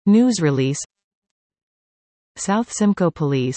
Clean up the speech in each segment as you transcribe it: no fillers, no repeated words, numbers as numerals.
News release. South Simcoe Police.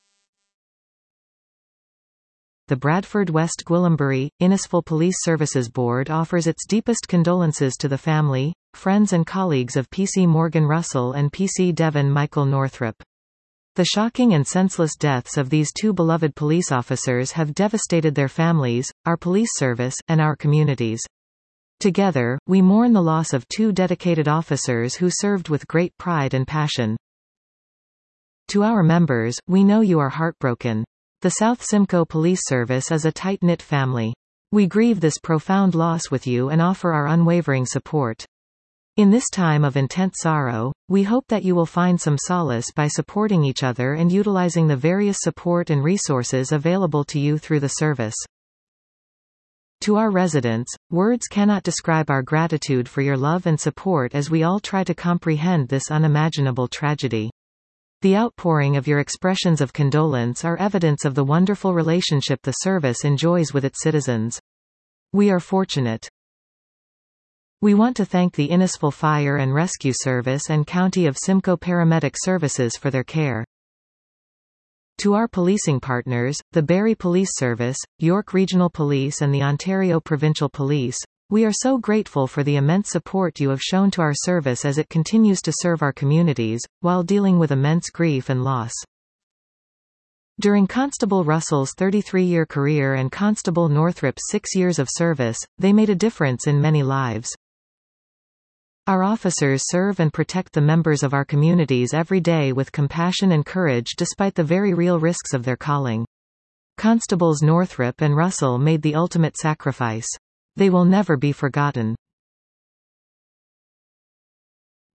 The Bradford West Gwillimbury, Innisfil Police Services Board offers its deepest condolences to the family, friends and colleagues of PC Morgan Russell and PC Devon Michael Northrop. The shocking and senseless deaths of these two beloved police officers have devastated their families, our police service, and our communities. Together, we mourn the loss of two dedicated officers who served with great pride and passion. To our members, we know you are heartbroken. The South Simcoe Police Service is a tight-knit family. We grieve this profound loss with you and offer our unwavering support. In this time of intense sorrow, we hope that you will find some solace by supporting each other and utilizing the various support and resources available to you through the service. To our residents, words cannot describe our gratitude for your love and support as we all try to comprehend this unimaginable tragedy. The outpouring of your expressions of condolence are evidence of the wonderful relationship the service enjoys with its citizens. We are fortunate. We want to thank the Innisfil Fire and Rescue Service and County of Simcoe Paramedic Services for their care. To our policing partners, the Barrie Police Service, York Regional Police and the Ontario Provincial Police, we are so grateful for the immense support you have shown to our service as it continues to serve our communities, while dealing with immense grief and loss. During Constable Russell's 33-year career and Constable Northrop's 6 years of service, they made a difference in many lives. Our officers serve and protect the members of our communities every day with compassion and courage despite the very real risks of their calling. Constables Northrop and Russell made the ultimate sacrifice. They will never be forgotten.